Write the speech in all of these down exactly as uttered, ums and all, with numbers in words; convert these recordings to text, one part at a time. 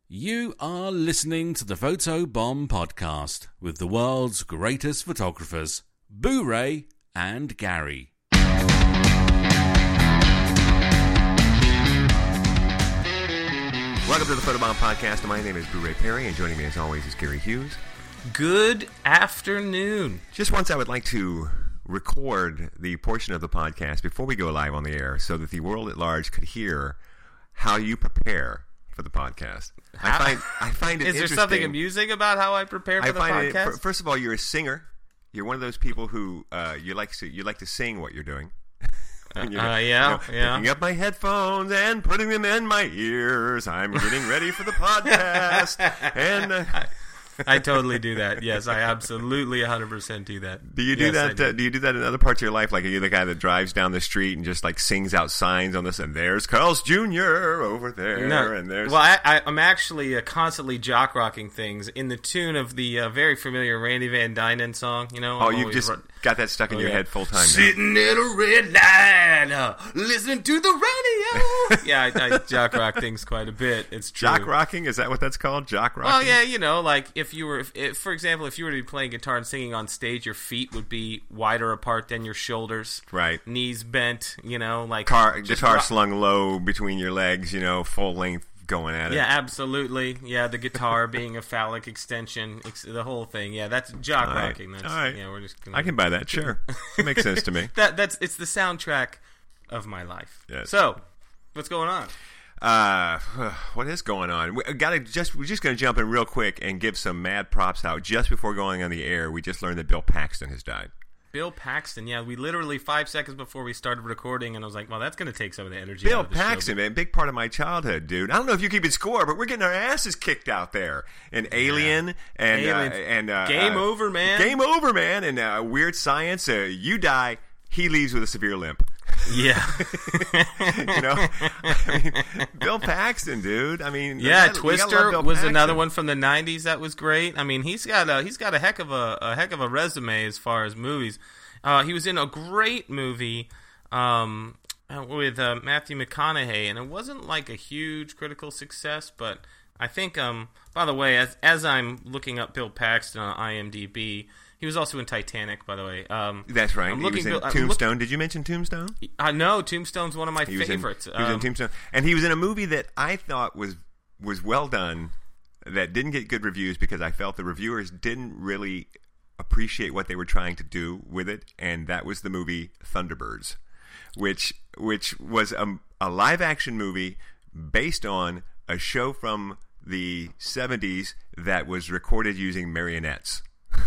You are listening to the Photo Bomb Podcast with the world's greatest photographers, Boo Ray and Gary. Welcome to the Photo Bomb Podcast. My name is Boo Ray Perry, and joining me as always is Gary Hughes. Good afternoon. Just once I would like to record the portion of the podcast before we go live on the air so that the world at large could hear how you prepare for the podcast. I find I find it Is there interesting. something amusing about how I prepare for I the find podcast? It, first of all, you're a singer. You're one of those people who uh, you like to you like to sing what you're doing. Uh, you know, uh, yeah, you know, yeah. Picking up my headphones and putting them in my ears. I'm getting ready for the podcast. and uh, I totally do that. Yes, I absolutely one hundred percent do that. do you do Yes, I that? do. Uh, do you do that in other parts of your life? Like, are you the guy that drives down the street and just like sings out signs on this? And there's Carl's Junior over there. No. And there's Well, I, I, I'm actually uh, constantly jock rocking things in the tune of the uh, very familiar Randy Van Dynen song. You know, oh, I'm you've always just run- got that stuck in Oh, your yeah. head full time. Sitting at a red light, uh, listening to the radio. yeah, I, I jock rock things quite a bit. It's true. Jock rocking? Is that what that's called? Jock rocking? Well, yeah, you know, like if you were, if, if, for example, if you were to be playing guitar and singing on stage, your feet would be wider apart than your shoulders. Right. Knees bent, you know, like Car, just guitar rock- slung low between your legs, you know, full length going at it. Yeah, absolutely. Yeah, the guitar being a phallic extension, ex- the whole thing. Yeah, that's jock All right. rocking. That's, All right. Yeah, we're just. Gonna, I can buy that, sure. It makes sense to me. That that's it's the soundtrack of my life. Yes. So, what's going on? Uh, what is going on? We gotta just we're just gonna jump in real quick and give some mad props out. Just before going on the air, we just learned that Bill Paxton has died. Bill Paxton, yeah, we literally five seconds before we started recording, and I was like, well, that's going to take some of the energy Bill out of the Paxton, show. man, big part of my childhood, dude. I don't know if you keep it score, but we're getting our asses kicked out there. And Alien, and uh, Aliens. and uh, Game uh, over, man. Game over, man. And uh, Weird Science, uh, you die, he leaves with a severe limp. Yeah. You know, I mean, Bill Paxton, dude. I mean, Yeah, you gotta- you gotta love Twister Bill was Paxton. another one from the nineties that was great. I mean, he's got a he's got a heck of a, a heck of a resume as far as movies. Uh, he was in a great movie um, with uh, Matthew McConaughey, and it wasn't like a huge critical success, but I think. Um, by the way, as as I'm looking up Bill Paxton on IMDb, he was also in Titanic. By the way, um, That's right. I'm He looking was in Bill- I'm Tombstone. look- Did you mention Tombstone? I know Tombstone's one of my He was favorites. In, he was in Um, Tombstone, and he was in a movie that I thought was was well done, that didn't get good reviews because I felt the reviewers didn't really appreciate what they were trying to do with it, and that was the movie Thunderbirds, which which was a, a live action movie based on a show from the seventies that was recorded using marionettes.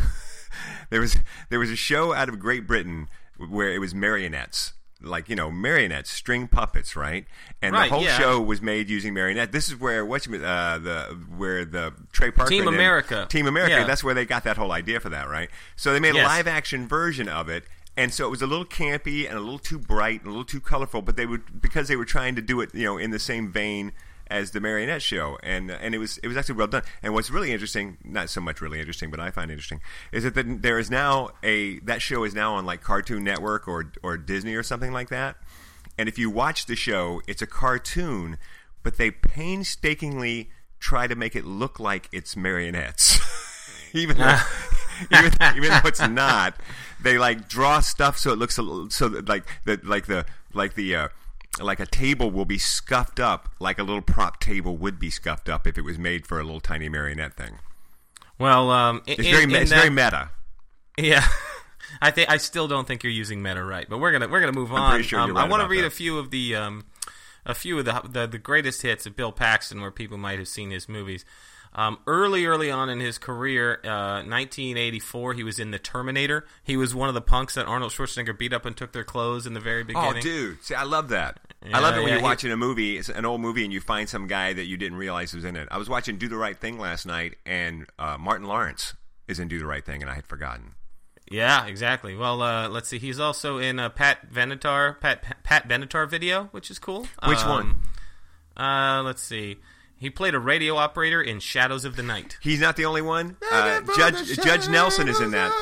There was there was a show out of Great Britain where it was marionettes, like, you know, marionettes, string puppets, right? And Right, the whole yeah. show was made using marionette. This is where what you uh, the where the Trey Parker Team and them- America. Team America. Yeah. That's where they got that whole idea for that, right? So they made a Yes. live action version of it. And so it was a little campy and a little too bright and a little too colorful, but they would because they were trying to do it, you know, in the same vein as the marionette show, and and it was it was actually well done. And what's really interesting, not so much really interesting, but I find interesting, is that the, there is now a that show is now on like Cartoon Network or or Disney or something like that. And if you watch the show, it's a cartoon, but they painstakingly try to make it look like it's marionettes, even though even, even though it's not. They like draw stuff so it looks a little, so that, like the like the like the. Uh, Like a table will be scuffed up like a little prop table would be scuffed up if it was made for a little tiny marionette thing. Well, um, It's in, very in it's that, very meta. Yeah, I think I still don't think you're using meta right, but we're gonna we're gonna move I'm on. pretty sure um, you're right I want to about read that. a few of the um, a few of the, the the greatest hits of Bill Paxton, where people might have seen his movies. Um, early, early on in his career, uh, nineteen eighty-four, he was in The Terminator. He was one of the punks that Arnold Schwarzenegger beat up and took their clothes in the very beginning. Oh, dude! See, I love that. Yeah, I love it when yeah, you're he- watching a movie, it's an old movie, and you find some guy that you didn't realize was in it. I was watching Do the Right Thing last night, and uh, Martin Lawrence is in Do the Right Thing, and I had forgotten. Yeah, exactly. Well, uh, let's see. He's also in a Pat Benatar Pat Pat Benatar video, which is cool. Which um, one? Uh, let's see. He played a radio operator in Shadows of the Night. He's not the only one. Uh, Judge Judge Nelson is in that.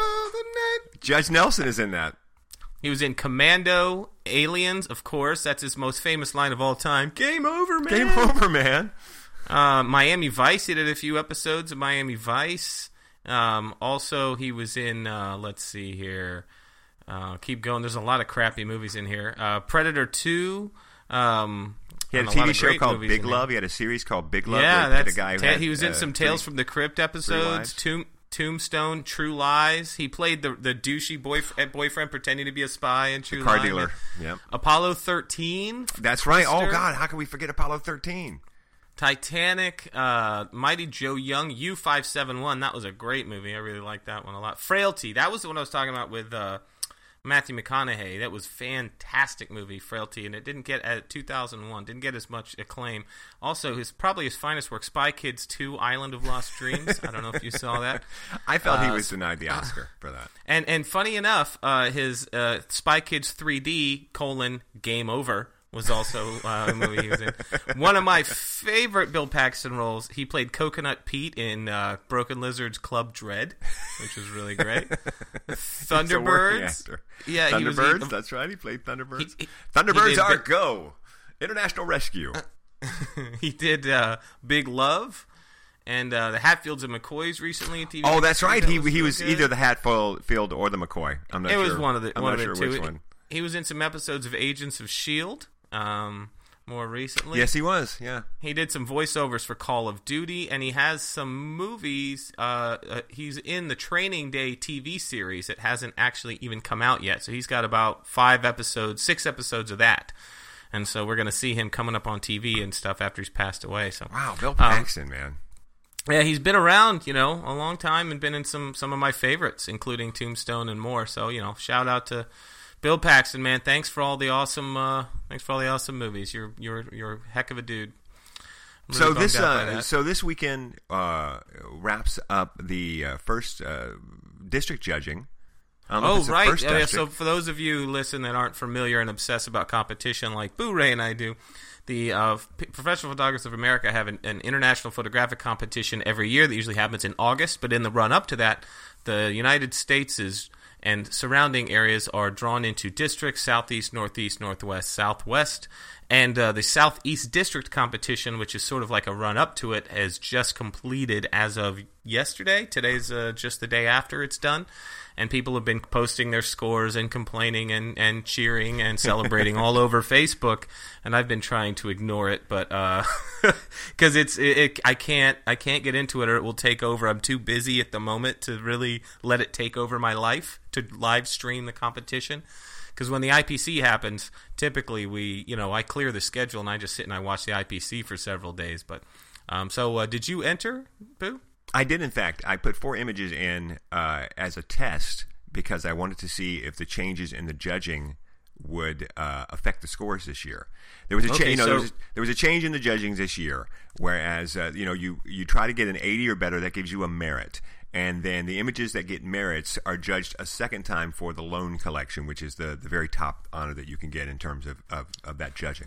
Judge Nelson is in that. He was in Commando, Aliens, of course. That's his most famous line of all time. Game over, man. Game over, man. Uh, Miami Vice. He did a few episodes of Miami Vice. Um, also, he was in. Uh, let's see here. Uh, keep going. There's a lot of crappy movies in here. Uh, Predator two. Um, he had a a T lot V of show great called movies Big in Love. here. He had a series called Big Love. Yeah, where he played that's. a guy who ta- had, he was in uh, some three- Tales from the Crypt Three episodes. Wives. Tomb, Tombstone, True Lies. He played the the douchey boyf- boyfriend pretending to be a spy in True car Lies. dealer. Yep. Apollo thirteen. That's right. Oh Twister. God, how can we forget Apollo thirteen? Titanic, uh, Mighty Joe Young, U five seventy-one. That was a great movie. I really liked that one a lot. Frailty. That was the one I was talking about with uh, Matthew McConaughey. That was a fantastic movie, Frailty, and it didn't get at two thousand one. Didn't get as much acclaim. Also, his probably his finest work, Spy Kids two, Island of Lost Dreams. I don't know if you saw that. I felt he Uh, was denied the Oscar for that. And and funny enough, uh, his uh, Spy Kids three D colon Game Over was also uh, a movie he was in. One of my favorite Bill Paxton roles, he played Coconut Pete in uh, Broken Lizard's Club Dread, which was really great. He's a working Thunderbirds. actor. Yeah, he was- Thunderbirds. he- that's right. He played Thunderbirds. He- he- Thunderbirds he did are Big- go. International Rescue. He did uh, Big Love and uh, the Hatfields and McCoys recently. T V Oh, that's right. That He was he really was good. either the Hatfield or the McCoy. I'm not It sure. was one of the I'm one not of sure the two. which one. He was in some episodes of Agents of S H I E L D. Um, more recently. Yes, he was. Yeah. He did some voiceovers for Call of Duty, and he has some movies. Uh, uh, he's in the Training Day T V series that hasn't actually even come out yet. So he's got about five episodes, six episodes of that. And so we're going to see him coming up on T V and stuff after he's passed away. So Wow, Bill Um, Paxton, man. yeah, he's been around, you know, a long time and been in some, some of my favorites, including Tombstone and more. So, you know, shout out to Bill Paxton, man. Thanks for all the awesome uh, thanks for all the awesome movies. You're you're you're a heck of a dude. I'm really So bummed this out by uh, that. so this weekend uh, wraps up the uh, first uh, district judging. I don't know if Oh, it's the right. first Oh, yeah, district. so for those of you who listen that aren't familiar and obsessed about competition like Boo Ray and I do, the uh, P- Professional Photographers of America have an, an international photographic competition every year that usually happens in August. But in the run-up to that, the United States is and surrounding areas are drawn into districts: Southeast, Northeast, Northwest, Southwest. And uh, the Southeast District competition, which is sort of like a run-up to it, has just completed as of yesterday. Today's uh, just the day after it's done. And people have been posting their scores and complaining and, and cheering and celebrating all over Facebook. And I've been trying to ignore it, but because uh, it's it, it, I can't I can't get into it or it will take over. I'm too busy at the moment to really let it take over my life to live stream the competition. Because when the I P C happens, typically we, you know, I clear the schedule and I just sit and I watch the I P C for several days. But um, so uh, did you enter, Boo? I did, in fact. I put four images in uh, as a test because I wanted to see if the changes in the judging would uh, affect the scores this year. There was a Okay, cha- you know, so- there, was, there was a change in the judging this year, whereas uh, you know you you try to get an eighty or better, that gives you a merit. And then the images that get merits are judged a second time for the loan collection, which is the, the very top honor that you can get in terms of, of, of that judging.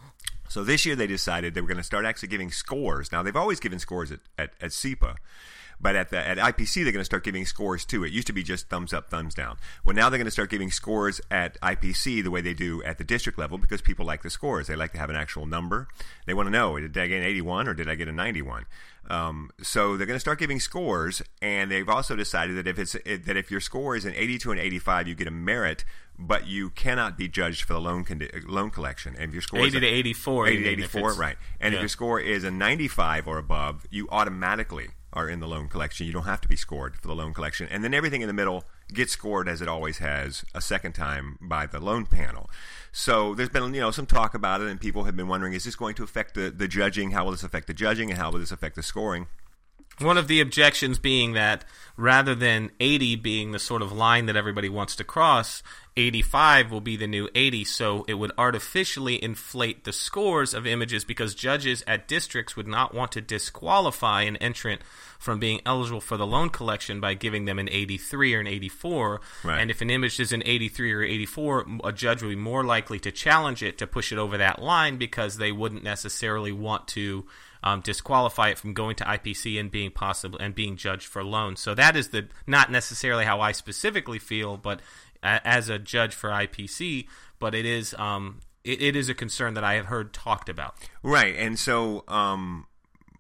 So this year they decided they were going to start actually giving scores. Now, they've always given scores at, at, at S E P A, but at the at I P C they're going to start giving scores too. It used to be just thumbs up, thumbs down. Well, now they're going to start giving scores at I P C the way they do at the district level because people like the scores. They like to have an actual number. They want to know, did I get an eighty-one or did I get a ninety-one? Um, so they're going to start giving scores, and they've also decided that if it's that if your score is an eighty to an eighty-five, you get a merit, but you cannot be judged for the loan condi- loan collection. And if your score eighty is to a, eighty-four. eighty you to mean, if eighty-four, it's- right? And yeah. if your score is a ninety-five or above, you automatically are in the loan collection. You don't have to be scored for the loan collection, and then everything in the middle gets scored as it always has a second time by the loan panel. So there's been you know some talk about it, and people have been wondering: is this going to affect the the judging? How will this affect the judging, and how will this affect the scoring? One of the objections being that rather than eighty being the sort of line that everybody wants to cross, eighty-five will be the new eighty, so it would artificially inflate the scores of images because judges at districts would not want to disqualify an entrant from being eligible for the loan collection by giving them an eighty-three or an eighty-four. Right. And if an image is an eighty-three or eighty-four, a judge would be more likely to challenge it to push it over that line because they wouldn't necessarily want to Um, disqualify it from going to I P C and being possible and being judged for loan. So that is the not necessarily how I specifically feel, but a, as a judge for I P C. But it is um, it, it is a concern that I have heard talked about. Right, and so um,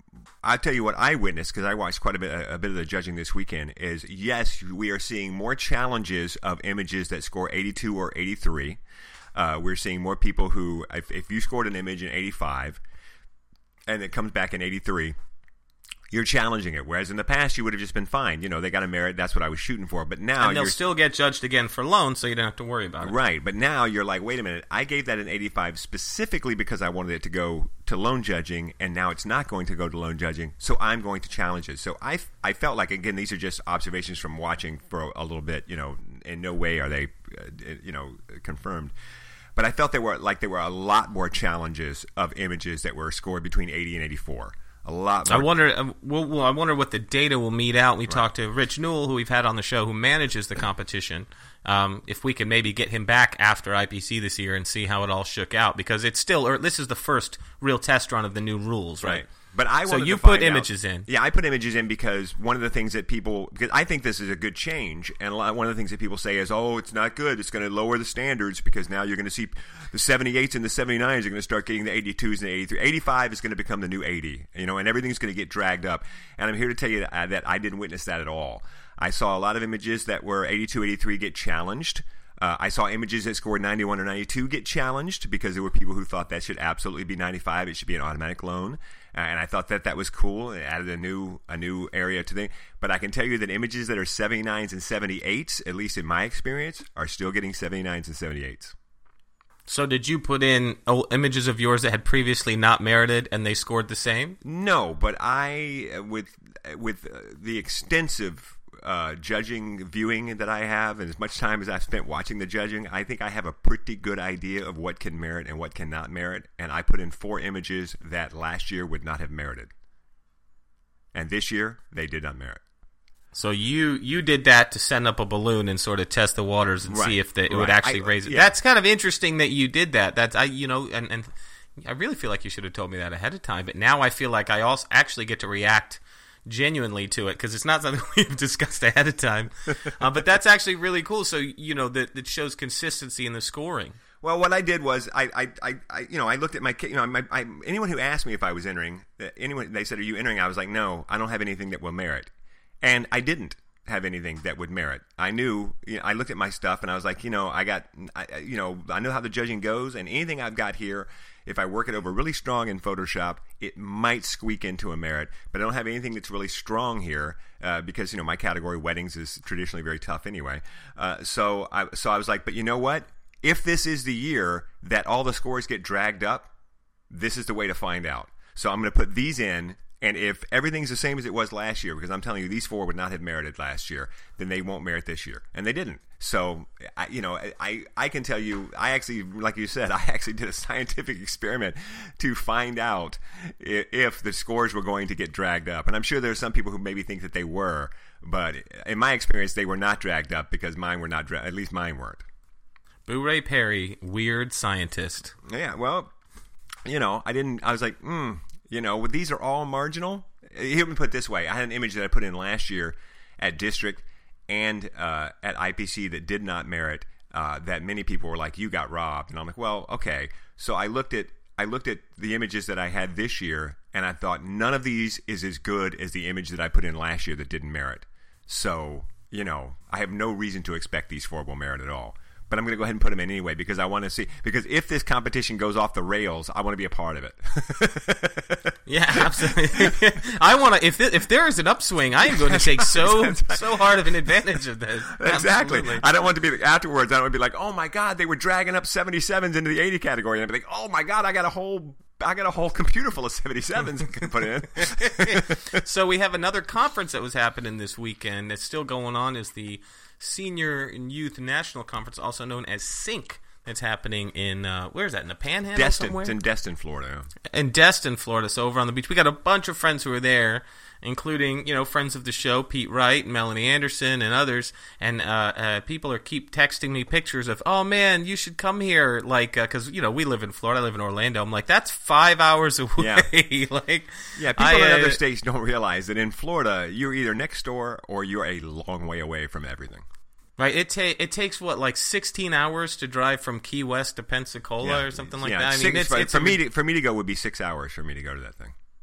I'll tell you what I witnessed, because I watched quite a bit, a, a bit of the judging this weekend, is yes, we are seeing more challenges of images that score eighty-two or eighty-three. Uh, we're seeing more people who, if, if you scored an image in eighty-five and it comes back in eighty-three, you're challenging it. Whereas in the past, you would have just been fine. You know, they got a merit. That's what I was shooting for. But now and they'll you're still get judged again for loan, so you don't have to worry about it. Right. But now you're like, wait a minute. I gave that an eighty-five specifically because I wanted it to go to loan judging, and now it's not going to go to loan judging. So I'm going to challenge it. So I, I felt like, again, these are just observations from watching for a little bit. You know, in no way are they, uh, you know, confirmed. But I felt there were like there were a lot more challenges of images that were scored between eighty and eighty-four. A lot more. I wonder. Um, well, well, I wonder what the data will meet out. We right. talked to Rich Newell, who we've had on the show, who manages the competition. Um, if we can maybe get him back after I P C this year and see how it all shook out, because it's still, or this is the first real test run of the new rules, right? right. But I so you to put find images out, in. Yeah, I put images in because one of the things that people, because I think this is a good change, and a lot, one of the things that people say is, oh, it's not good. It's going to lower the standards because now you're going to see the seventy-eights and the seventy-nines are going to start getting the eighty-twos and the eighty-three. eighty-five is going to become the new eighty, you know, and everything's going to get dragged up. And I'm here to tell you that I, that I didn't witness that at all. I saw a lot of images that were eighty-two, eighty-three get challenged. Uh, I saw images that scored ninety-one or ninety-two get challenged because there were people who thought that should absolutely be ninety-five. It should be an automatic loan. Uh, and I thought that that was cool. It added a new a new area to the. But I can tell you that images that are seventy-nines and seventy-eights, at least in my experience, are still getting seventy-nines and seventy-eights. So did you put in oh, images of yours that had previously not merited and they scored the same? No, but I, with with the extensive uh, judging viewing that I have, and as much time as I've spent watching the judging, I think I have a pretty good idea of what can merit and what cannot merit. And I put in four images that last year would not have merited. And this year, they did not merit. So you you did that to send up a balloon and sort of test the waters and right. see if the, it right. would actually I, raise it. Yeah. That's kind of interesting that you did that. That's I you know and, and I really feel like you should have told me that ahead of time. But now I feel like I also actually get to react genuinely to it because it's not something we've discussed ahead of time. Uh, but that's actually really cool. So you know that that shows consistency in the scoring. Well, what I did was I, I, I, I you know, I looked at my, you know, my, I, anyone who asked me if I was entering, anyone they said, "Are you entering?" I was like, "No, I don't have anything that will merit," and I didn't have anything that would merit. I knew, you know, I looked at my stuff and I was like, you know, I got, I, you know, I know how the judging goes, and anything I've got here, if I work it over really strong in Photoshop, it might squeak into a merit. But I don't have anything that's really strong here uh, because, you know, my category weddings is traditionally very tough anyway. Uh, so I, so I was like, but you know what? If this is the year that all the scores get dragged up, this is the way to find out. So I'm going to put these in. And if everything's the same as it was last year, because I'm telling you, these four would not have merited last year, then they won't merit this year. And they didn't. So, I, you know, I, I can tell you, I actually, like you said, I actually did a scientific experiment to find out if, if the scores were going to get dragged up. And I'm sure there's some people who maybe think that they were, but in my experience, they were not dragged up because mine were not, dra- at least mine weren't. Boo Ray Perry, weird scientist. Yeah, well, you know, I didn't, I was like, hmm. You know, these are all marginal. Here, let me put it this way. I had an image that I put in last year at District and uh, at I P C that did not merit, uh, that many people were like, you got robbed. And I'm like, well, okay. So I looked at I looked at the images that I had this year, and I thought none of these is as good as the image that I put in last year that didn't merit. So, you know, I have no reason to expect these four will merit at all. But I'm going to go ahead and put them in anyway because I want to see. Because if this competition goes off the rails, I want to be a part of it. Yeah, absolutely. I want to. If th- if there is an upswing, I am going to take so right. so hard of an advantage of this. Exactly. Absolutely. I don't want to be like, afterwards. I don't want to be like, oh my god, they were dragging up seventy-sevens into the eighty category, and I'd be like, oh my god, I got a whole. I got a whole computer full of seventy-sevens I can put in. So we have another conference that was happening this weekend. It's still going on. Is the Senior and Youth National Conference, also known as SYNC. It's happening in, uh, where is that, in the Panhandle Destin. somewhere? It's in Destin, Florida. In Destin, Florida, so over on the beach. We got a bunch of friends who are there, including, you know, friends of the show, Pete Wright and Melanie Anderson and others, and uh, uh, people are keep texting me pictures of, oh, man, you should come here, like, because, uh, you know, we live in Florida, I live in Orlando. I'm like, that's five hours away. Yeah, like, yeah people I, in uh, other states don't realize that in Florida, you're either next door or you're a long way away from everything. Right, it ta- it takes what, like sixteen hours to drive from Key West to Pensacola yeah. or something like yeah, that. I six, mean, it's, for, it's for a, me to for me to go would be six hours for me to go to that thing.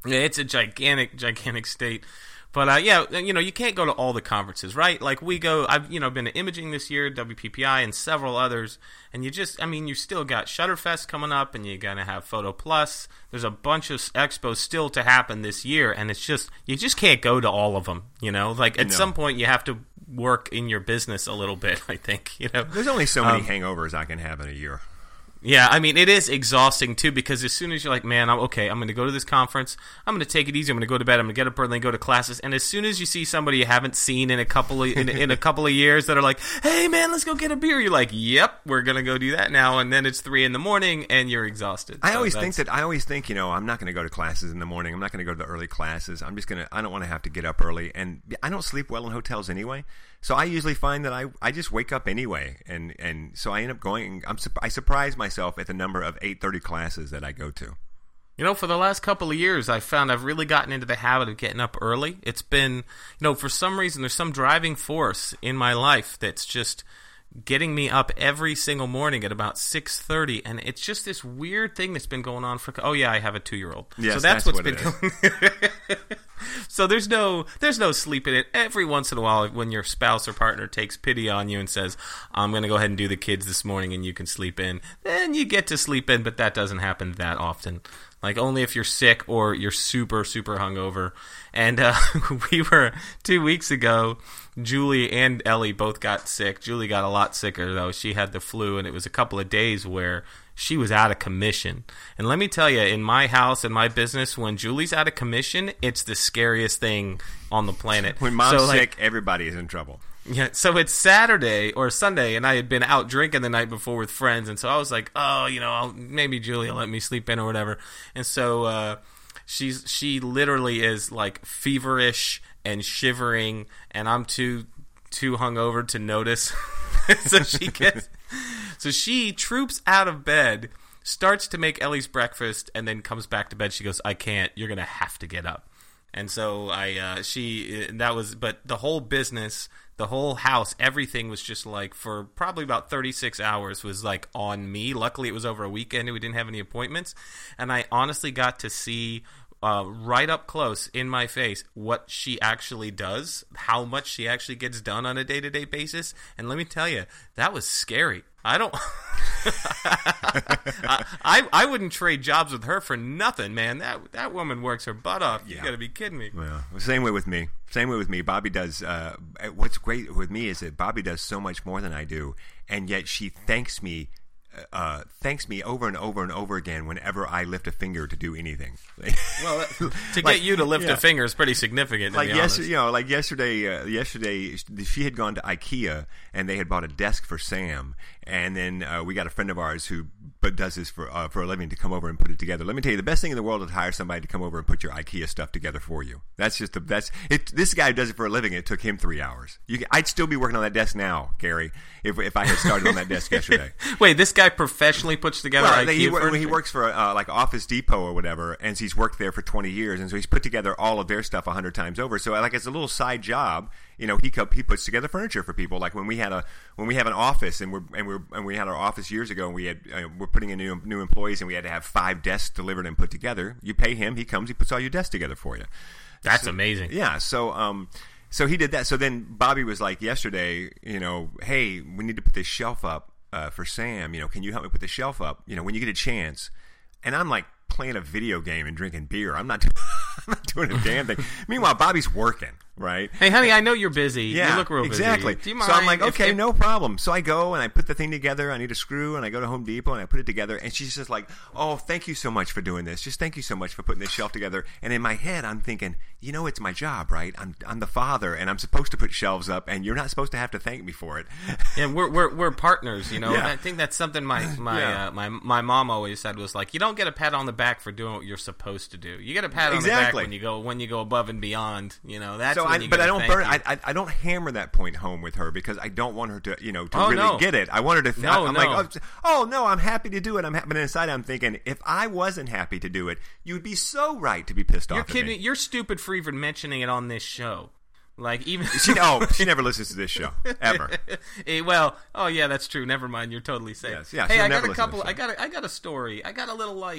Yeah, it's a gigantic, gigantic state. But, uh, yeah, you know, you can't go to all the conferences, right? Like, we go, I've, you know, been to Imaging this year, W P P I, and several others, and you just, I mean, you still got Shutterfest coming up, and you're going to have Photo Plus. There's a bunch of expos still to happen this year, and it's just, you just can't go to all of them, you know? Like, at no. some point, you have to work in your business a little bit, I think, you know? There's only so many um, hangovers I can have in a year. Yeah, I mean, it is exhausting, too, because as soon as you're like, man, I'm okay, I'm going to go to this conference, I'm going to take it easy, I'm going to go to bed, I'm going to get up early and go to classes, and as soon as you see somebody you haven't seen in a couple of, in, in a couple of years that are like, hey, man, let's go get a beer, you're like, yep, we're going to go do that now, and then it's three in the morning, and you're exhausted. I so always that's... think that, I always think, you know, I'm not going to go to classes in the morning, I'm not going to go to the early classes, I'm just going to, I don't want to have to get up early, and I don't sleep well in hotels anyway, so I usually find that I, I just wake up anyway, and, and so I end up going, I'm, I surprise myself at the number of eight thirty classes that I go to. You know, for the last couple of years, I found I've really gotten into the habit of getting up early. It's been, you know, for some reason, there's some driving force in my life that's just getting me up every single morning at about six thirty, and it's just this weird thing that's been going on for, oh yeah, I have a two-year-old. Yes, so that's, that's what's what been going So there's no there's no sleep in it. Every once in a while, when your spouse or partner takes pity on you and says, I'm going to go ahead and do the kids this morning and you can sleep in, then you get to sleep in, but that doesn't happen that often. Like, only if you're sick or you're super, super hungover. And uh, we were, two weeks ago, Julie and Ellie both got sick. Julie got a lot sicker, though. She had the flu, and it was a couple of days where she was out of commission. And let me tell you, in my house and my business, when Julie's out of commission, it's the scariest thing on the planet. When mom's so, like, sick, everybody is in trouble. Yeah, so it's Saturday or Sunday, and I had been out drinking the night before with friends, and so I was like, oh, you know, I'll, maybe Julie will let me sleep in or whatever. And so uh, she's she literally is like feverish and shivering, and I'm too too hungover to notice. so she gets, so she troops out of bed, starts to make Ellie's breakfast, and then comes back to bed. She goes, I can't. You're gonna have to get up. And so I, uh, she, that was, but the whole business, the whole house, everything was just like, for probably about thirty-six hours was like on me. Luckily it was over a weekend and we didn't have any appointments. And I honestly got to see uh, right up close in my face what she actually does, how much she actually gets done on a day-to-day basis. And let me tell you, that was scary. I don't. I, I I wouldn't trade jobs with her for nothing, man. That that woman works her butt off. You Yeah. got to be kidding me. Well, same way with me. Same way with me. Bobby does. Uh, what's great with me is that Bobby does so much more than I do, and yet she thanks me. Uh, thanks me over and over and over again whenever I lift a finger to do anything. Well, to get Like, you to lift yeah. a finger is pretty significant. To Like be honest. yesterday, you know, like yesterday, uh, yesterday she had gone to IKEA and they had bought a desk for Sam, and then uh, we got a friend of ours who but does this for uh, for a living to come over and put it together. Let me tell you, the best thing in the world is to hire somebody to come over and put your IKEA stuff together for you. That's just the that's it. This guy does it for a living. It took him three hours. You, can- I'd still be working on that desk now, Gary, if if I had started on that desk yesterday. Wait, this guy professionally puts together Well, IKEA he, wor- furniture? he works for uh, like Office Depot or whatever, and he's worked there for twenty years, and so he's put together all of their stuff a hundred times over. So like it's a little side job, you know. He co- he puts together furniture for people. Like when we had a when we have an office, and we're and we're and we had our office years ago, and we had uh, we're putting in new new employees, and we had to have five desks delivered and put together. You pay him, he comes, he puts all your desks together for you. That's So- amazing. Yeah. So um. So he did that. So then Bobby was like yesterday, you know, hey, we need to put this shelf up uh, for Sam. You know, can you help me put the shelf up? You know, when you get a chance. And I'm like playing a video game and drinking beer. I'm not, do- I'm not doing a damn thing. Meanwhile, Bobby's working, right? Hey, honey, I know you're busy. Yeah, you look real exactly. busy. Do you mind So I'm like, if- okay, if- no problem. So I go and I put the thing together. I need a screw, and I go to Home Depot and I put it together. And she's just like, oh, thank you so much for doing this. Just thank you so much for putting this shelf together. And in my head, I'm thinking, you know, it's my job, right? I'm I'm the father, and I'm supposed to put shelves up, and you're not supposed to have to thank me for it. Yeah, we're we're we're partners, you know. Yeah. And I think that's something my my Yeah. uh, my my mom always said was like, you don't get a pat on the back for doing what you're supposed to do. You get a pat on the Exactly. back when you go when you go above and beyond. You know, that's So when I, you but get I a don't thank burn. you. I, I I don't hammer that point home with her because I don't want her to, you know, to Oh, really no. get it. I want her to. Th- No, I'm no. like, oh, oh no, I'm happy to do it. I'm happy. But inside, I'm thinking, if I wasn't happy to do it, you'd be so right to be pissed You're off. kidding At me. me. You're stupid for even mentioning it on this show. Like even She oh, she never listens to this show ever. Eh, well, oh yeah, that's true. Never mind. You're totally safe. Yes, yeah, Hey, she'll I never got a listen to couple. the show. I got. A, I got a story. I got a little like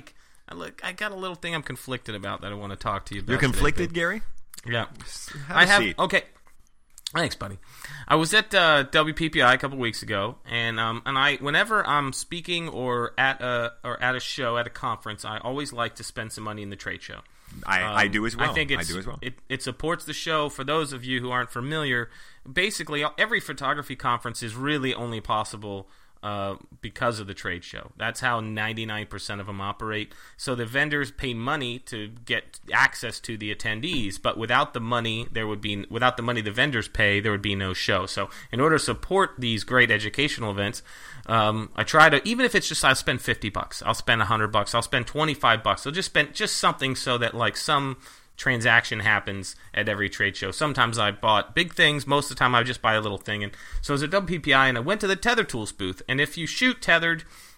I look, I got a little thing I'm conflicted about that I want to talk to you about. You're conflicted, today, Gary? Yeah. Have I a have. seat. Okay. Thanks, buddy. I was at uh, W P P I a couple weeks ago, and um, and I whenever I'm speaking or at a or at a show at a conference, I always like to spend some money in the trade show. I, Um, I do as well. I think it's, I do as well. It, it supports the show. For those of you who aren't familiar, basically every photography conference is really only possible uh, because of the trade show. That's how ninety-nine percent of them operate. So the vendors pay money to get access to the attendees, but without the money, there would be without the money the vendors pay, there would be no show. So in order to support these great educational events, um, I try to, even if it's just I'll spend fifty bucks, I'll spend one hundred bucks, I'll spend twenty-five bucks. I'll just spend just something so that like some transaction happens at every trade show. Sometimes I bought big things. Most of the time I would just buy a little thing. And so I was at W P P I and I went to the Tether Tools booth. And if you shoot tethered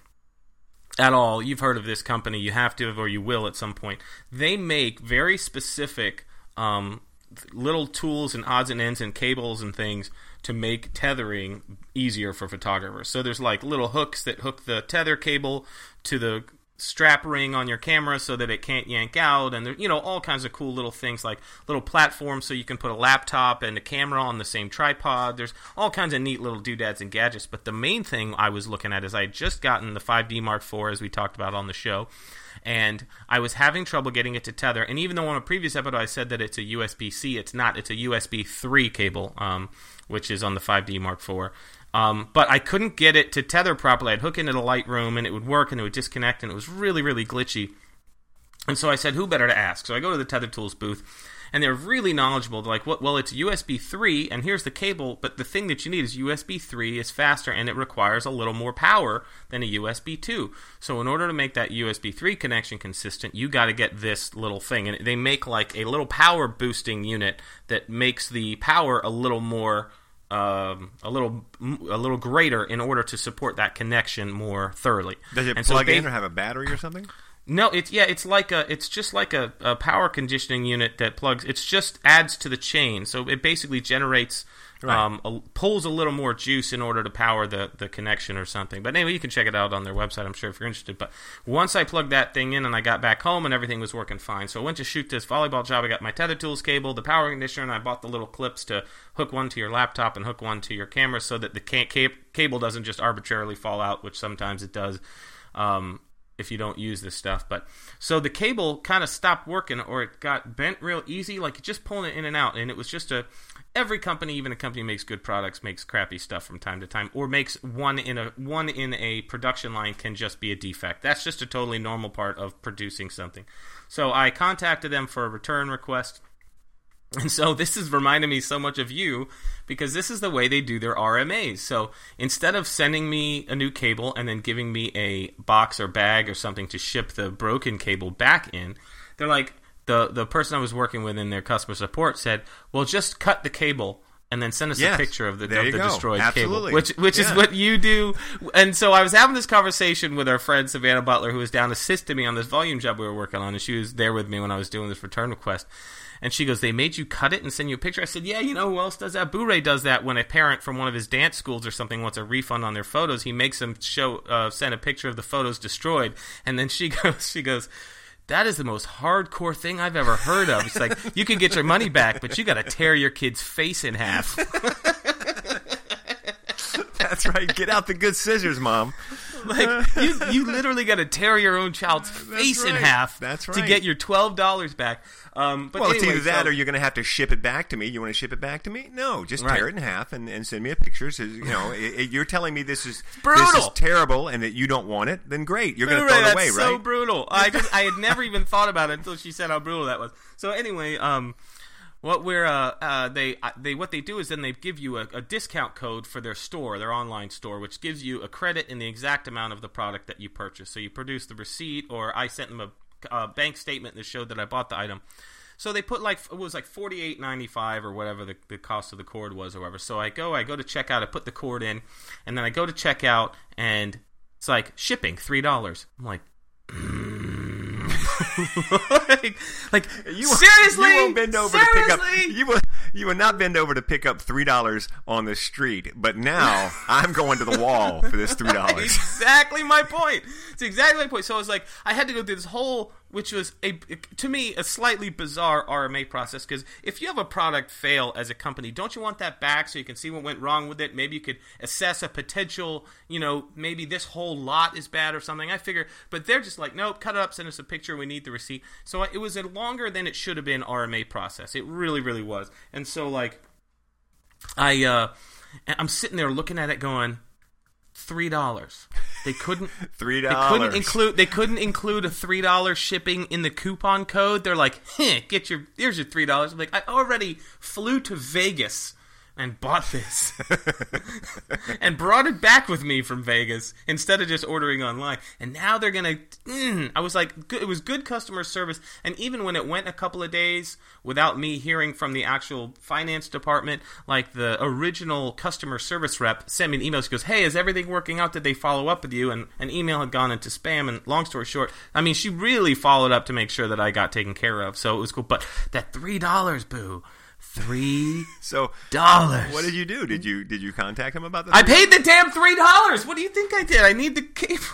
at all, you've heard of this company. You have to, or you will at some point. They make very specific um, little tools and odds and ends and cables and things to make tethering easier for photographers. So there's like little hooks that hook the tether cable to the strap ring on your camera so that it can't yank out, and there, you know, all kinds of cool little things like little platforms so you can put a laptop and a camera on the same tripod. There's all kinds of neat little doodads and gadgets, but the main thing I was looking at is I had just gotten the five D Mark four, as we talked about on the show, and I was having trouble getting it to tether. And even though on a previous episode I said that it's a U S B C, it's not. It's a U S B three cable, um, which is on the five D Mark four. Um, but I couldn't get it to tether properly. I'd hook into the Lightroom, and it would work, and it would disconnect, and it was really, really glitchy. And so I said, who better to ask? So I go to the Tether Tools booth, and they're really knowledgeable. They're like, well, it's U S B three, and here's the cable, but the thing that you need is U S B three is faster, and it requires a little more power than a U S B two. So in order to make that U S B three connection consistent, you got to get this little thing. And they make like a little power boosting unit that makes the power a little more... Um, a little, a little greater in order to support that connection more thoroughly. Does it and plug so they, in or have a battery or something? No, it's yeah, it's like a, it's just like a, a power conditioning unit that plugs. It's just adds to the chain, so it basically generates, right. um, a, pulls a little more juice in order to power the, the connection or something. But anyway, you can check it out on their website, I'm sure, if you're interested. But once I plugged that thing in and I got back home and everything was working fine, so I went to shoot this volleyball job. I got my Tether Tools cable, the power conditioner, and I bought the little clips to hook one to your laptop and hook one to your camera so that the ca- ca- cable doesn't just arbitrarily fall out, which sometimes it does. Um, if you don't use this stuff. But so the cable kind of stopped working, or it got bent real easy, like just pulling it in and out. And it was just a, every company, even a company makes good products, makes crappy stuff from time to time, or makes one in a one in a production line can just be a defect. That's just a totally normal part of producing something. So I contacted them for a return request. And so this is reminding me so much of you, because this is the way they do their R M As. So instead of sending me a new cable and then giving me a box or bag or something to ship the broken cable back in, they're like, the, the person I was working with in their customer support said, well, just cut the cable and then send us yes, a picture of the, there of you the go. destroyed Absolutely. cable, which which yeah. is what you do. And so I was having this conversation with our friend Savannah Butler, who was down assisting me on this volume job we were working on, and she was there with me when I was doing this return request. And she goes, they made you cut it and send you a picture? I said, yeah, you know who else does that? Boo-Ray does that when a parent from one of his dance schools or something wants a refund on their photos. He makes them show, uh, send a picture of the photos destroyed. And then she goes, she goes, that is the most hardcore thing I've ever heard of. It's like, you can get your money back, but you got to tear your kid's face in half. That's right. Get out the good scissors, Mom. Like, you, you literally got to tear your own child's face right. in half That's right. to get your twelve dollars back. Um, but well, anyway, it's either that so, or you're going to have to ship it back to me. You want to ship it back to me? No, just right. tear it in half and, and send me a picture. So, you know, it, it, you're telling me this is brutal. This is terrible and that you don't want it. Then great, you're going to Blu-ray, throw it away, that's right? So brutal. I just I had never even thought about it until she said how brutal that was. So anyway, um, what we're uh, uh they uh, they what they do is then they give you a, a discount code for their store, their online store, which gives you a credit in the exact amount of the product that you purchase. So you produce the receipt, or I sent them a, a bank statement that showed that I bought the item. So they put like, it was like forty-eight ninety-five or whatever the, the cost of the cord was or whatever. So I go, I go to checkout, I put the cord in, and then I go to checkout, and it's like, shipping, three dollars. I'm like, like, like you, seriously? You won't bend over seriously? to pick up. You will, You would not bend over to pick up three dollars on the street, but now I'm going to the wall for this three dollars. Exactly my point. It's exactly my point. So I was like, I had to go through this whole, which was, a to me, a slightly bizarre R M A process, because if you have a product fail as a company, don't you want that back so you can see what went wrong with it? Maybe you could assess a potential, you know, maybe this whole lot is bad or something. I figure, but they're just like, nope, cut it up, send us a picture, we need the receipt. So it was a longer than it should have been R M A process. It really, really was. And so, like, I, uh, I'm sitting there looking at it going, three dollars. They couldn't three dollars. They couldn't include they couldn't include a three dollars shipping in the coupon code. They're like, "Heh, get your here's your three dollars." I'm like, I already flew to Vegas and bought this and brought it back with me from Vegas instead of just ordering online. And now they're gonna. Mm, I was like, good, it was good customer service. And even when it went a couple of days without me hearing from the actual finance department, like the original customer service rep sent me an email. She goes, "Hey, is everything working out? Did they follow up with you?" And an email had gone into spam. And long story short, I mean, she really followed up to make sure that I got taken care of. So it was cool. But that three dollars, boo. Three so dollars. What did you do? Did you did you contact him about that? I paid the damn three dollars. What do you think I did? I need the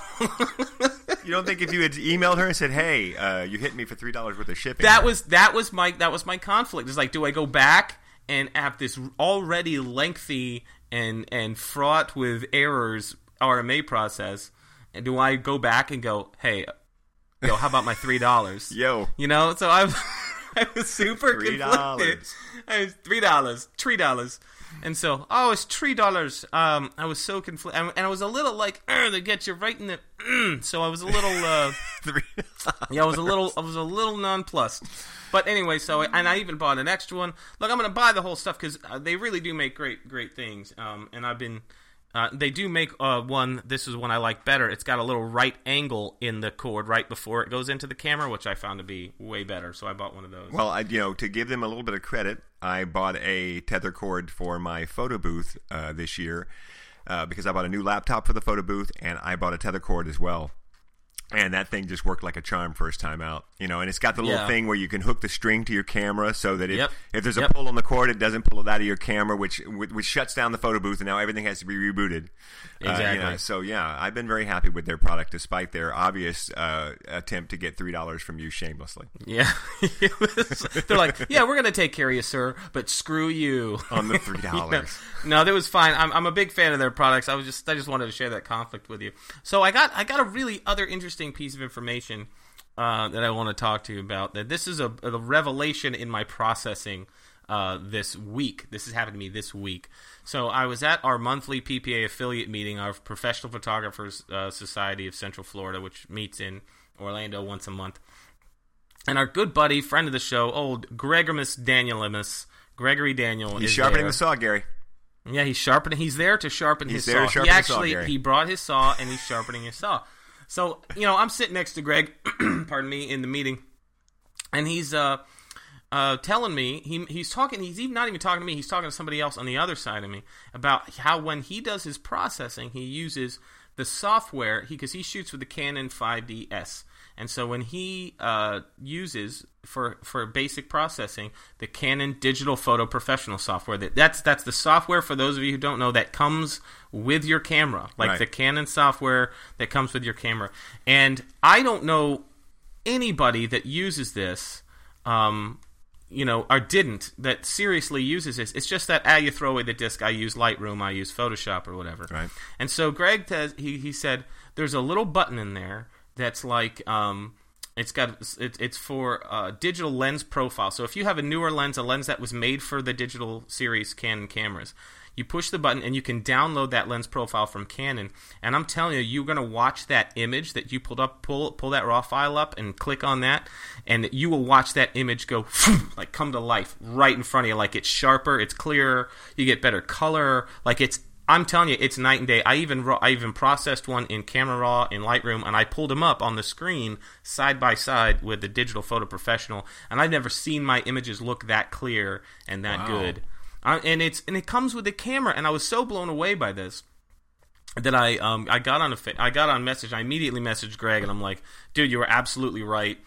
cable. You don't think if you had emailed her and said, "Hey, uh, you hit me for three dollars worth of shipping"? That was that was my that was my conflict. It's like, do I go back and have this already lengthy and and fraught with errors R M A process, and do I go back and go, "Hey, yo, how about my three dollars?" Yo, you know. So I. I was super three conflicted. I was three dollars, three dollars, and so oh, it's three dollars. Um, I was so conflicted, and, and I was a little like, they get you right in the. Mm. So I was a little, uh, yeah, I was a little, I was a little nonplussed. But anyway, so and I even bought an extra one. Look, I'm going to buy the whole stuff because uh, they really do make great, great things. Um, and I've been. Uh, they do make uh, one, this is one I like better. It's got a little right angle in the cord right before it goes into the camera, which I found to be way better, so I bought one of those. Well, I, you know, to give them a little bit of credit, I bought a tether cord for my photo booth uh, this year uh, because I bought a new laptop for the photo booth, and I bought a tether cord as well. And that thing just worked like a charm first time out, you know. And it's got the little yeah. thing where you can hook the string to your camera, so that it, yep. if there's a yep. pull on the cord, it doesn't pull it out of your camera, which which shuts down the photo booth, and now everything has to be rebooted. Exactly. Uh, you know, so yeah, I've been very happy with their product, despite their obvious uh, attempt to get three dollars from you shamelessly. Yeah, they're like, yeah, we're gonna take care of you, sir, but screw you on the three dollars. you know? No, that was fine. I'm I'm a big fan of their products. I was just I just wanted to share that conflict with you. So I got I got a really other interesting piece of information. Uh, that I want to talk to you about. That this is a, a revelation in my processing uh, this week. This has happened to me this week. So I was at our monthly P P A affiliate meeting, our Professional Photographers uh, Society of Central Florida, which meets in Orlando once a month. And our good buddy, friend of the show, old Gregomus Danielimus, Gregory Daniel, he's is sharpening there. the saw, Gary. Yeah, he's sharpening. He's there to sharpen he's his there saw. To sharpen he actually the saw, Gary. He brought his saw and he's sharpening his saw. So, you know, I'm sitting next to Greg, pardon me, in the meeting, and he's uh, uh, telling me, he he's talking, he's even not even talking to me, he's talking to somebody else on the other side of me about how when he does his processing, he uses the software, because he, he shoots with the Canon five D S. And so when he uh, uses, for for basic processing, the Canon Digital Photo Professional software, that that's that's the software, for those of you who don't know, that comes with your camera, like right. the Canon software that comes with your camera. And I don't know anybody that uses this, um, you know, or didn't, that seriously uses this. It's just that, ah, you throw away the disc, I use Lightroom, I use Photoshop or whatever. Right. And so Greg, says, he, he said, there's a little button in there that's like, um, it's got it, it's for uh, digital lens profile. So if you have a newer lens, a lens that was made for the digital series Canon cameras, you push the button and you can download that lens profile from Canon. And I'm telling you, you're gonna watch that image that you pulled up, pull pull that raw file up and click on that, and you will watch that image go like come to life right in front of you. Like it's sharper, it's clearer, you get better color. Like it's. I'm telling you, it's night and day. I even I even processed one in Camera Raw in Lightroom, and I pulled them up on the screen side by side with the Digital Photo Professional, and I've never seen my images look that clear and that wow. good. Uh, and it's and it comes with the camera, and I was so blown away by this that I um I got on a I got on message. I immediately messaged Greg, and I'm like, dude, you were absolutely right.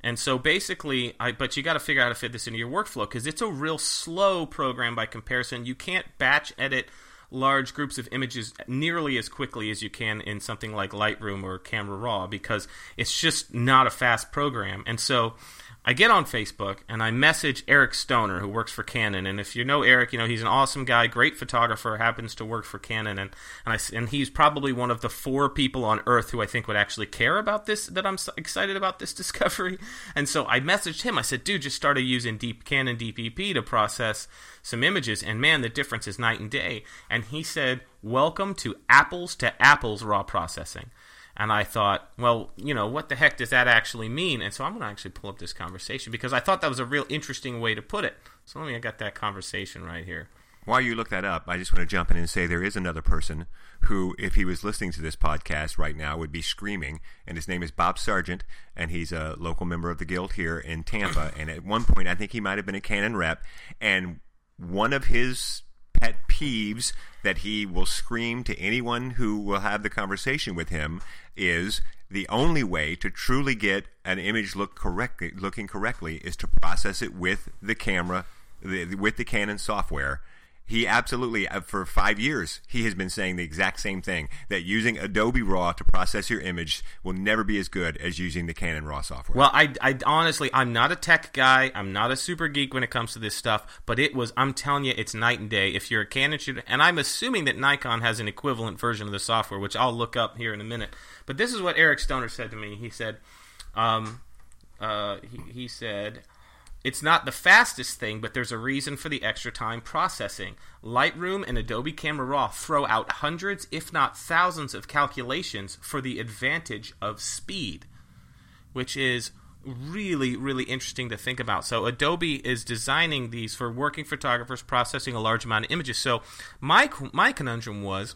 And so basically, I, but you got to figure out how to fit this into your workflow because it's a real slow program by comparison. You can't batch edit large groups of images nearly as quickly as you can in something like Lightroom or Camera Raw because it's just not a fast program. And so I get on Facebook and I message Eric Stoner, who works for Canon. And if you know Eric, you know he's an awesome guy, great photographer, happens to work for Canon, and and, I, and he's probably one of the four people on Earth who I think would actually care about this. That I'm so excited about this discovery. And so I messaged him. I said, "Dude, just started using Deep Canon D P P to process some images, and man, the difference is night and day." And he said, "Welcome to apples to apples raw processing." And I thought, well, you know, what the heck does that actually mean? And so I'm going to actually pull up this conversation because I thought that was a real interesting way to put it. So let me, I got that conversation right here. While you look that up, I just want to jump in and say there is another person who, if he was listening to this podcast right now, would be screaming. And his name is Bob Sargent, and he's a local member of the Guild here in Tampa. And at one point, I think he might have been a Canon rep. And one of his pet peeves that he will scream to anyone who will have the conversation with him is the only way to truly get an image look correctly, looking correctly is to process it with the camera, the, with the Canon software. He absolutely, for five years, he has been saying the exact same thing, that using Adobe RAW to process your image will never be as good as using the Canon RAW software. Well, I, I honestly, I'm not a tech guy. I'm not a super geek when it comes to this stuff, but it was, I'm telling you, it's night and day. If you're a Canon shooter, and I'm assuming that Nikon has an equivalent version of the software, which I'll look up here in a minute. But this is what Eric Stoner said to me. He said, um, uh, he, he said... It's not the fastest thing, but there's a reason for the extra time processing. Lightroom and Adobe Camera Raw throw out hundreds, if not thousands, of calculations for the advantage of speed, which is really, really interesting to think about. So Adobe is designing these for working photographers processing a large amount of images. So my my conundrum was,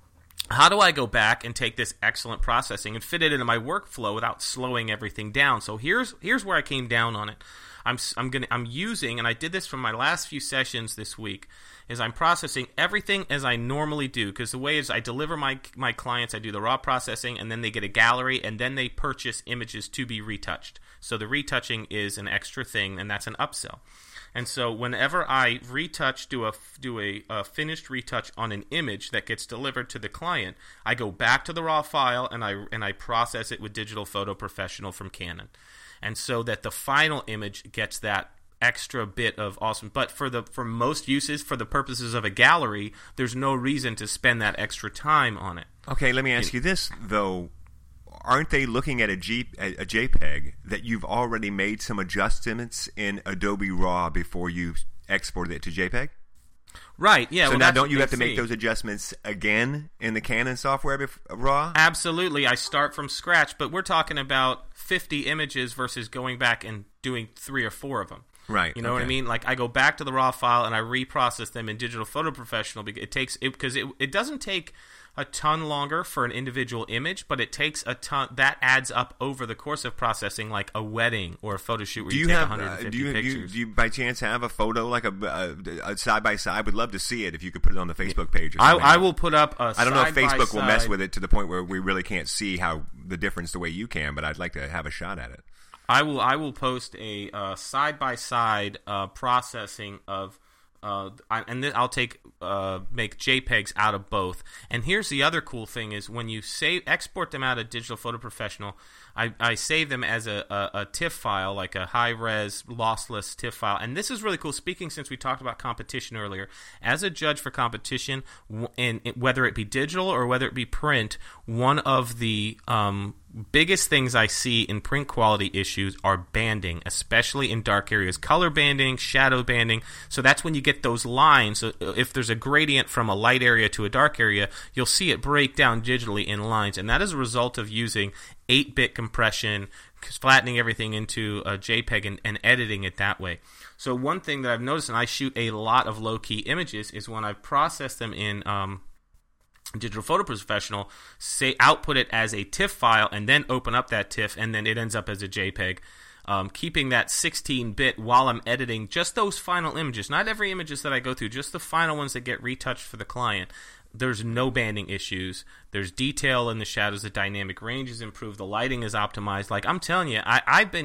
how do I go back and take this excellent processing and fit it into my workflow without slowing everything down? So here's here's where I came down on it. I'm I'm gonna I'm using, and I did this from my last few sessions this week, is I'm processing everything as I normally do, because the way is I deliver my my clients, I do the raw processing, and then they get a gallery, and then they purchase images to be retouched. So the retouching is an extra thing, and that's an upsell. And so whenever I retouch, do a do a, a finished retouch on an image that gets delivered to the client, I go back to the raw file and I and I process it with Digital Photo Professional from Canon. And so that the final image gets that extra bit of awesome. But for the for most uses, for the purposes of a gallery, there's no reason to spend that extra time on it. Okay, let me ask you this, though. Aren't they looking at a, G, a JPEG that you've already made some adjustments in Adobe RAW before you exported it to JPEG? Right, yeah. So well, now don't you have to see. make those adjustments again in the Canon software bef- RAW? Absolutely. I start from scratch, but we're talking about fifty images versus going back and doing three or four of them. Right. You know okay. what I mean? Like I go back to the raw file and I reprocess them in Digital Photo Professional because it takes it because it, it doesn't take a ton longer for an individual image, but it takes a ton that adds up over the course of processing, like a wedding or a photo shoot where do you, you take have, one hundred fifty uh, do you, pictures. Do you, do you by chance have a photo like a, a, a side by side? Would love to see it if you could put it on the Facebook page. Or I, something. I will put up a I don't know if Facebook will mess side. with it to the point where we really can't see how the difference the way you can, but I'd like to have a shot at it. I will I will post a uh, side-by-side uh, processing of, uh, I, and then I'll take uh, make JPEGs out of both. And here's the other cool thing is when you save export them out of Digital Photo Professional, I, I save them as a, a, a TIFF file, like a high-res, lossless TIFF file. And this is really cool. Speaking since we talked about competition earlier, as a judge for competition, and whether it be digital or whether it be print, one of the um, biggest things I see in print quality issues are banding, especially in dark areas. Color banding, shadow banding. So that's when you get those lines. So if there's a gradient from a light area to a dark area, you'll see it break down digitally in lines. And that is a result of using eight-bit compression, flattening everything into a JPEG and, and editing it that way. So one thing that I've noticed, and I shoot a lot of low-key images, is when I process them in um, Digital Photo Professional, say output it as a TIFF file, and then open up that TIFF, and then it ends up as a JPEG. Um, keeping that sixteen-bit while I'm editing just those final images. Not every images that I go through, just the final ones that get retouched for the client. There's no banding issues. There's detail in the shadows. The dynamic range is improved. The lighting is optimized. Like I'm telling you, I, I've been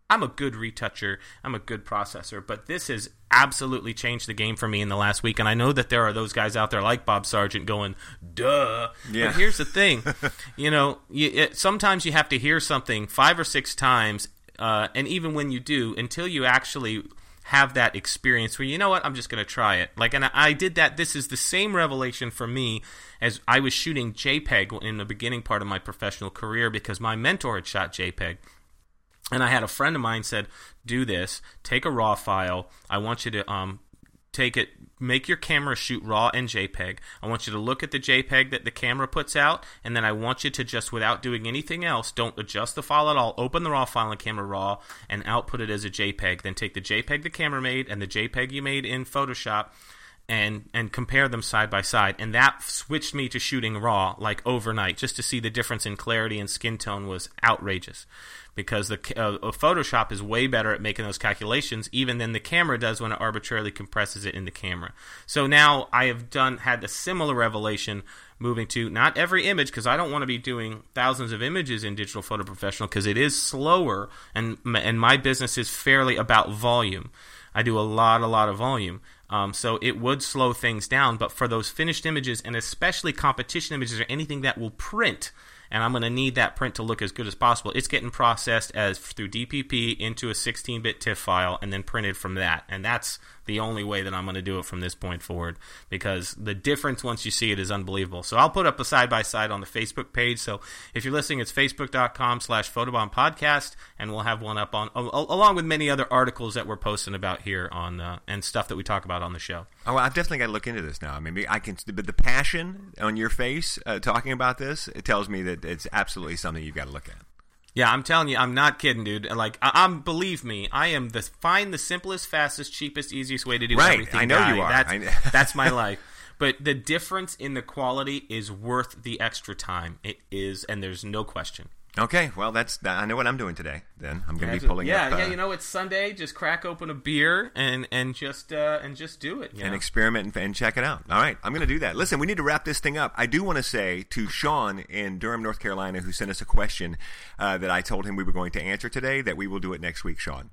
I'm a good retoucher. I'm a good processor. But this has absolutely changed the game for me in the last week. And I know that there are those guys out there like Bob Sargent going, duh. Yeah. But here's the thing. you know, you, it, sometimes you have to hear something five or six times. Uh, and even when you do, until you actually have that experience where, you know what, I'm just going to try it. Like, and I, I did that. This is the same revelation for me as I was shooting JPEG in the beginning part of my professional career, because my mentor had shot JPEG. And I had a friend of mine said, do this, take a RAW file. I want you to um, take it, make your camera shoot RAW and JPEG. I want you to look at the JPEG that the camera puts out, and then I want you to just, without doing anything else, don't adjust the file at all, open the RAW file in Camera Raw and output it as a JPEG. Then take the JPEG the camera made and the JPEG you made in Photoshop and and compare them side by side. And that switched me to shooting RAW like overnight, just to see the difference in clarity and skin tone was outrageous. Because the uh, Photoshop is way better at making those calculations even than the camera does when it arbitrarily compresses it in the camera. So now I have done had a similar revelation moving to not every image, because I don't want to be doing thousands of images in Digital Photo Professional, because it is slower, and and my business is fairly about volume. I do a lot, a lot of volume. Um, so it would slow things down, but for those finished images, and especially competition images or anything that will print, and I'm going to need that print to look as good as possible, it's getting processed as through D P P into a sixteen bit TIFF file and then printed from that. And that's the only way that I'm going to do it from this point forward, because the difference once you see it is unbelievable. So I'll put up a side-by-side on the Facebook page. So if you're listening, it's facebook.com slash photobomb podcast, and we'll have one up on, along with many other articles that we're posting about here on uh, and stuff that we talk about on the show. Oh, well, I've definitely got to look into this now. I mean, I can, but the passion on your face uh, talking about this, it tells me that it's absolutely something you've got to look at. Yeah, I'm telling you, I'm not kidding, dude. Like, I, I'm believe me, I am the find the simplest, fastest, cheapest, easiest way to do right. everything. I know guy. you are. That's, I know. that's my life. But the difference in the quality is worth the extra time. It is, and there's no question. Okay, well, that's I know what I'm doing today. Then I'm going to Yeah, be pulling yeah, up. Uh, yeah. You know, it's Sunday. Just crack open a beer and and just uh, and just do it. You and know? experiment and, and check it out. All right, I'm going to do that. Listen, we need to wrap this thing up. I do want to say to Sean in Durham, North Carolina, who sent us a question uh, that I told him we were going to answer today, that we will do it next week, Sean.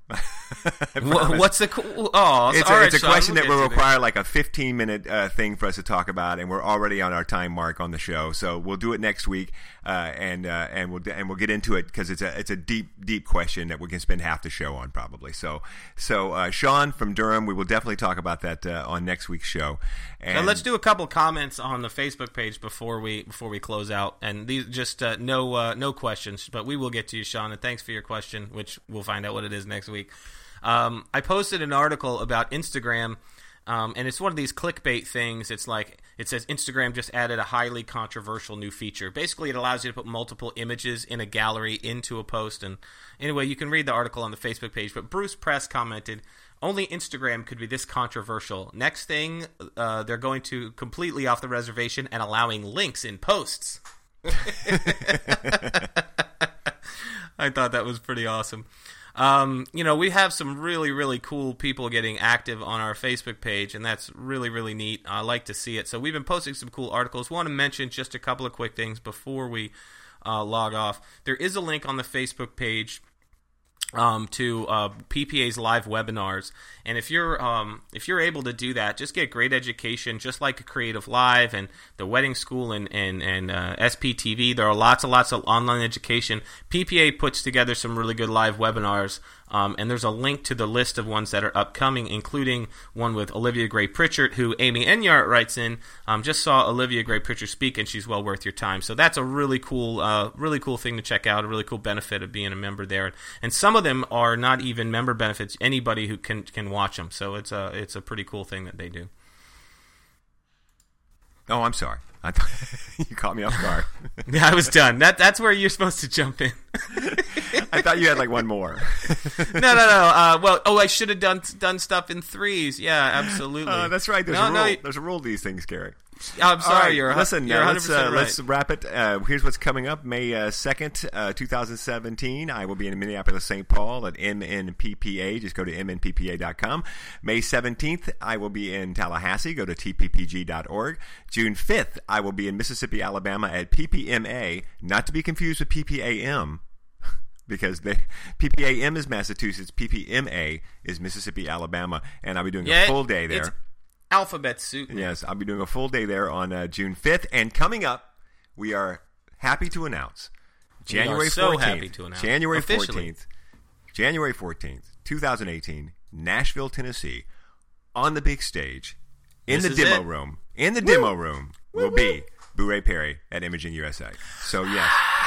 What, what's the oh? It's all a, right, it's a Sean, question we'll that will get to require like a fifteen minute uh, thing for us to talk about, and we're already on our time mark on the show, so we'll do it next week, uh, and uh, and we'll and we'll get into it, because it's a it's a deep deep question that we can spend half the show on probably. So so uh, Sean from Durham, we will definitely talk about that uh, on next week's show. And Now let's do a couple comments on the Facebook page before we before we close out, and these just uh, no uh, no questions, but we will get to you, Sean. And thanks for your question, which we'll find out what it is next week. Um, I posted an article about Instagram, um, and it's one of these clickbait things. It's like it says Instagram just added a highly controversial new feature. Basically, it allows you to put multiple images in a gallery into a post. And anyway, you can read the article on the Facebook page. But Bruce Press commented, "Only Instagram could be this controversial. Next thing, uh, they're going to completely off the reservation and allowing links in posts." I thought that was pretty awesome. Um, you know, we have some really, really cool people getting active on our Facebook page, and that's really, really neat. I like to see it. So we've been posting some cool articles. Want to mention just a couple of quick things before we uh, log off. There is a link on the Facebook page Um, to uh, P P A's live webinars, and if you're um, if you're able to do that, just get great education, just like Creative Live and the Wedding School and and and uh, S P T V. There are lots and lots of online education. P P A puts together some really good live webinars, um, and there's a link to the list of ones that are upcoming, including one with Olivia Gray Pritchard, who Amy Enyart writes in. Um, just saw Olivia Gray Pritchard speak, and she's well worth your time. So that's a really cool, uh, really cool thing to check out. A really cool benefit of being a member there, and some of them are not even member benefits. Anybody who can can watch them. So it's a it's a pretty cool thing that they do. Oh, I'm sorry. I th- you caught me off guard. Yeah, I was done. That that's where you're supposed to jump in. I thought you had like one more. no, no, no. Uh, well, oh, I should have done done stuff in threes. Yeah, absolutely. Uh, that's right. There's no, a rule. No, There's a rule to these things, Gary. I'm sorry. All right, you're listen. You're uh, one hundred let's percent uh, right. let's wrap it. Uh, here's what's coming up. May uh, second, uh, twenty seventeen. I will be in Minneapolis, Saint Paul at M N P P A. Just go to M N P P A dot com. May seventeenth, I will be in Tallahassee. Go to T P P G dot org. June fifth, I will be in Mississippi, Alabama at P P M A. Not to be confused with P P A M. because they, P P A M is Massachusetts, P P M A is Mississippi, Alabama, and I'll be doing yeah, a full day there. It's alphabet soup. Man. Yes, I'll be doing a full day there on uh, June fifth. And coming up, we are happy to announce January we are so fourteenth. Happy to announce. January Officially. fourteenth. January fourteenth, twenty eighteen, Nashville, Tennessee, on the big stage, in This the is demo it. room. In the Woo! demo room will Woo, be Boo-Ray Perry at Imaging U S A. So, yes.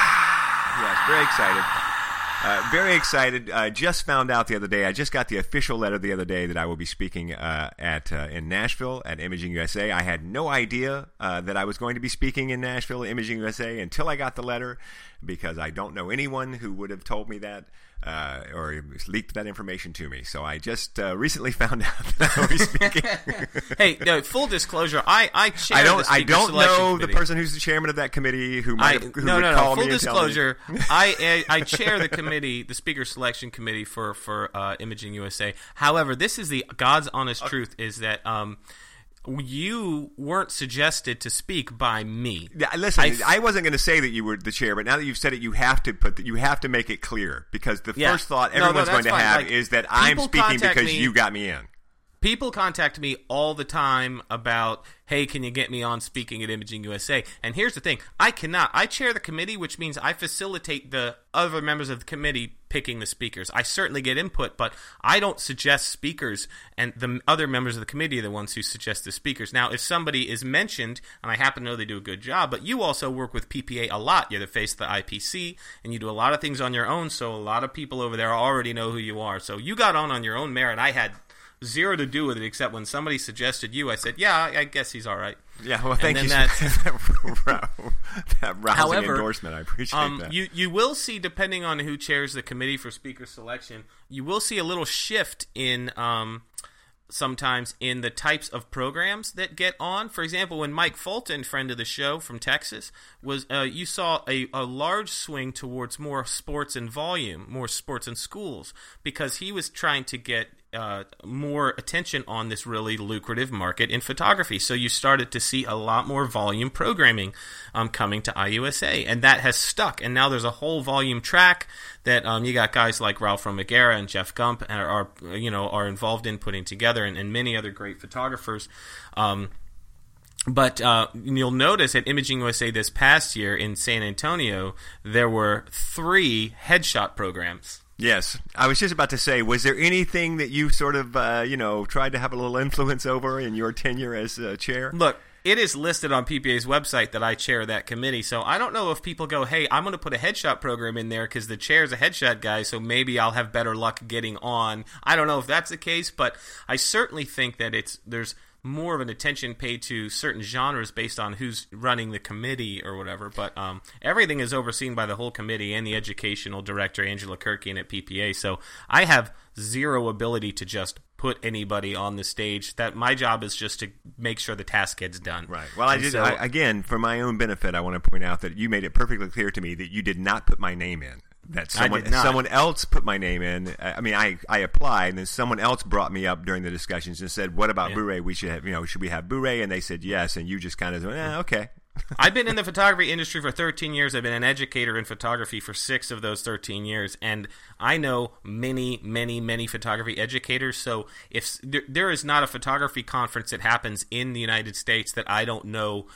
Yes, very excited. Uh, very excited. Uh, just found out the other day. I just got the official letter the other day that I will be speaking uh, at uh, in Nashville at Imaging U S A. I had no idea uh, that I was going to be speaking in Nashville at Imaging U S A until I got the letter, because I don't know anyone who would have told me that uh, or leaked that information to me. So I just uh, recently found out that I will be speaking. Hey, no, full disclosure, I I chair I don't. the I speaker don't selection know committee. the person who's the chairman of that committee who might I, have, who no, would no, call no. me Full and tell me. disclosure, I, I I chair the committee, the speaker selection committee for for uh, Imaging U S A. However, this is the God's honest Okay. truth: is that um, you weren't suggested to speak by me. Yeah, listen, I f- I wasn't going to say that you were the chair, but now that you've said it, you have to put that. You have to make it clear, because the Yeah. first thought No, no, everyone's going that's to fine. have Like, is that I'm people speaking contact because me- you got me in. People contact me all the time about, hey, can you get me on speaking at Imaging U S A? And here's the thing. I cannot. I chair the committee, which means I facilitate the other members of the committee picking the speakers. I certainly get input, but I don't suggest speakers, and the other members of the committee are the ones who suggest the speakers. Now, if somebody is mentioned, and I happen to know they do a good job, but you also work with P P A a lot. You're the face of the I P C, and you do a lot of things on your own, so a lot of people over there already know who you are. So you got on on your own merit. I had zero to do with it, except when somebody suggested you, I said, yeah, I guess he's all right. Yeah, well, thank then you that- for that, that rousing However, endorsement. I appreciate Um, that. you you will see, depending on who chairs the committee for speaker selection, you will see a little shift in um, sometimes in the types of programs that get on. For example, when Mike Fulton, friend of the show from Texas, was uh, you saw a, a large swing towards more sports and volume, more sports and schools, because he was trying to get Uh, more attention on this really lucrative market in photography. So you started to see a lot more volume programming um, coming to I U S A, and that has stuck. And now there's a whole volume track that um, you got guys like Ralph Romagera and Jeff Gump are, are you know are involved in putting together, and, and many other great photographers. Um, But uh, you'll notice at Imaging U S A this past year in San Antonio, there were three headshot programs. Yes, I was just about to say, was there anything that you sort of, uh, you know, tried to have a little influence over in your tenure as uh, chair? Look, it is listed on P P A's website that I chair that committee, so I don't know if people go, hey, I'm going to put a headshot program in there because the chair's a headshot guy, so maybe I'll have better luck getting on. I don't know if that's the case, but I certainly think that it's there's more of an attention paid to certain genres based on who's running the committee or whatever. But um, everything is overseen by the whole committee and the educational director, Angela Kirkian at P P A. So I have zero ability to just put anybody on the stage. That my job is just to make sure the task gets done. Right. Well, I And did. so- I, again, for my own benefit, I want to point out that you made it perfectly clear to me that you did not put my name in. That someone did not. someone else put my name in. I mean, I, I applied, and then someone else brought me up during the discussions and said, "What about Yeah. Boo-Ray? We should have, you know, should we have Boo-Ray?" And they said yes, and you just kind of went, eh, okay. I've been in the photography industry for thirteen years. I've been an educator in photography for six of those thirteen years, and I know many, many, many photography educators. So if there, there is not a photography conference that happens in the United States that I don't know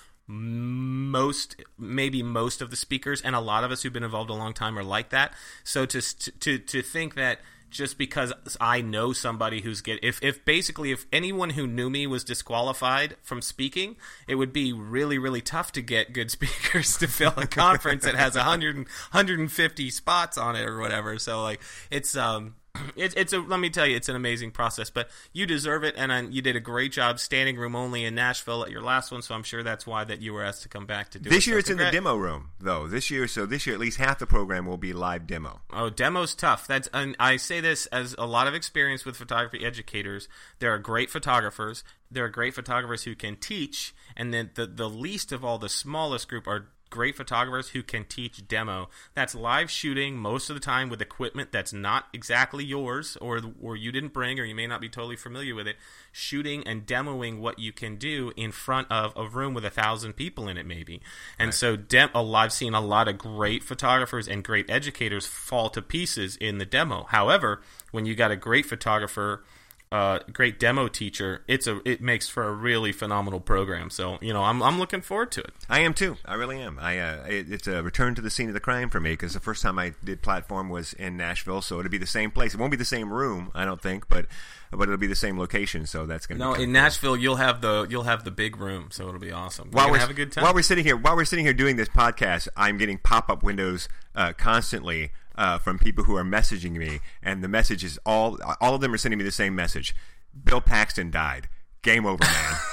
most, maybe most of the speakers, and a lot of us who've been involved a long time are like that. So to to to think that just because I know somebody who's get if if basically if anyone who knew me was disqualified from speaking, it would be really really tough to get good speakers to fill a conference that has one hundred, one hundred fifty spots on it or whatever. So like it's um It's it's a let me tell you, it's an amazing process. But you deserve it, and uh, you did a great job standing room only in Nashville at your last one. So I'm sure that's why that you were asked to come back to do it. This year So it's in the congrat- demo room, though. This year, so this year at least half the program will be live demo. Oh, demo's tough. That's and I say this as a lot of experience with photography educators. There are great photographers. There are great photographers who can teach, and then the the least of all, the smallest group are great photographers who can teach demo. That's live shooting most of the time with equipment that's not exactly yours, or or you didn't bring, or you may not be totally familiar with it. Shooting and demoing what you can do in front of a room with a thousand people in it, maybe. And right. so, dem- I've seen a lot of great photographers and great educators fall to pieces in the demo. However, when you got a great photographer, Uh, great demo teacher, it's a it makes for a really phenomenal program. So you know, I'm I'm looking forward to it. I am too. I really am. I uh, it, it's a return to the scene of the crime for me, because the first time I did platform was in Nashville, so it'll be the same place. It won't be the same room, I don't think, but but it'll be the same location. So that's going to no be in cool. Nashville. You'll have the you'll have the big room, so it'll be awesome. While we're we're have a good time. While we're sitting here, while we're sitting here doing this podcast, I'm getting pop up windows uh, constantly. Uh, from people who are messaging me, and the message is all all of them are sending me the same message. Bill Paxton died. Game over,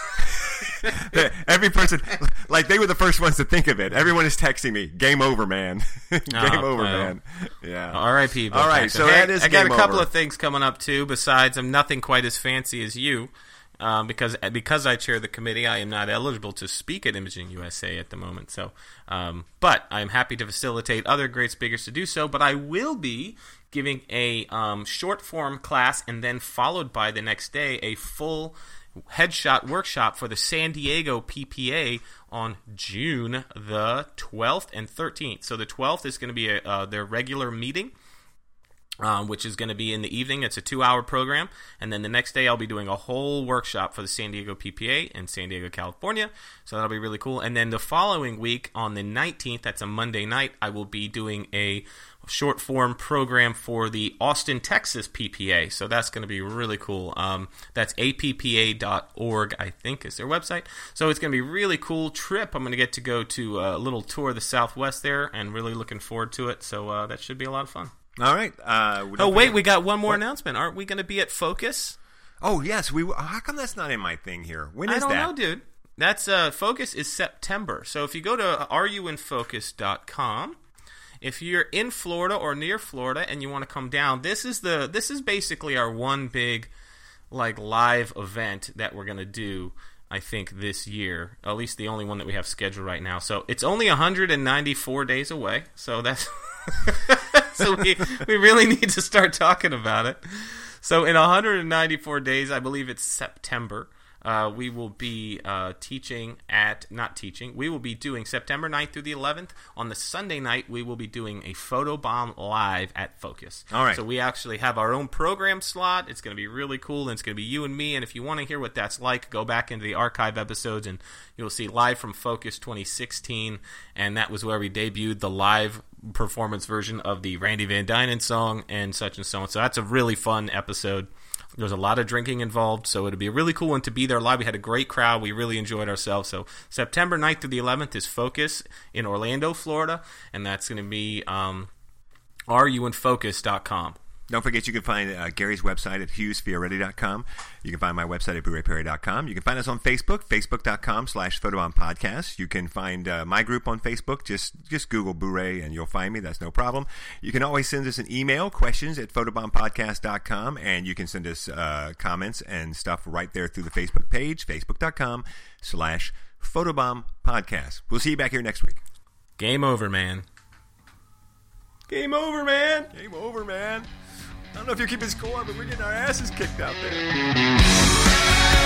man. Every person, like, they were the first ones to think of it. Everyone is texting me, game over, man. game oh, over, well. man. Yeah. R I P Bill All right, Paxton. so hey, that is I got game a couple over. of things coming up, too, besides I'm nothing quite as fancy as you. Um, because because I chair the committee, I am not eligible to speak at Imaging U S A at the moment. So, um, but I'm happy to facilitate other great speakers to do so. But I will be giving a um, short form class, and then followed by the next day a full headshot workshop for the San Diego P P A on June the twelfth and thirteenth. So the twelfth is going to be a, uh, their regular meeting. Um, which is going to be in the evening. It's a two-hour program. And then the next day I'll be doing a whole workshop for the San Diego P P A in San Diego, California. So that'll be really cool. And then the following week, on the nineteenth, that's a Monday night, I will be doing a short-form program for the Austin, Texas P P A. So that's going to be really cool. Um, that's A P P A dot org, I think, is their website. So it's going to be a really cool trip. I'm going to get to go to a little tour of the Southwest there, and really looking forward to it. So uh, that should be a lot of fun. All right. Uh, oh, wait, we got one more what? announcement. Aren't we going to be at Focus? Oh, yes. We. How come that's not in my thing here? When is I don't that? know, dude. That's uh, Focus is September. So if you go to are you in focus dot com, if you're in Florida or near Florida and you want to come down, this is the this is basically our one big like live event that we're going to do, I think, this year. At least the only one that we have scheduled right now. So it's only one hundred ninety-four days away. So that's so we we really need to start talking about it. So in one hundred ninety-four days, I believe it's September, uh, we will be uh, teaching at, not teaching, we will be doing September ninth through the eleventh. On the Sunday night, we will be doing a Photobomb Live at Focus. All right. So we actually have our own program slot. It's going to be really cool, and it's going to be you and me. And if you want to hear what that's like, go back into the archive episodes, and you'll see Live from Focus twenty sixteen, and that was where we debuted the live performance version of the Randy Van Dynen song and such and so on. So that's a really fun episode. There's a lot of drinking involved, so it'll be a really cool one to be there live. We had a great crowd. We really enjoyed ourselves. So September ninth through the eleventh is Focus in Orlando, Florida, and that's going to be um, are you in focus dot com. Don't forget, you can find uh, Gary's website at hughes fioretti dot com. You can find my website at blu ray perry dot com. You can find us on Facebook, facebook dot com slash photobomb podcast. You can find uh, my group on Facebook. Just just Google Blu-ray and you'll find me. That's no problem. You can always send us an email, questions at photobomb podcast dot com, and you can send us uh, comments and stuff right there through the Facebook page, facebook dot com slash photobomb podcast. We'll see you back here next week. Game over, man. Game over, man. Game over, man. I don't know if you're keeping score, but we're getting our asses kicked out there.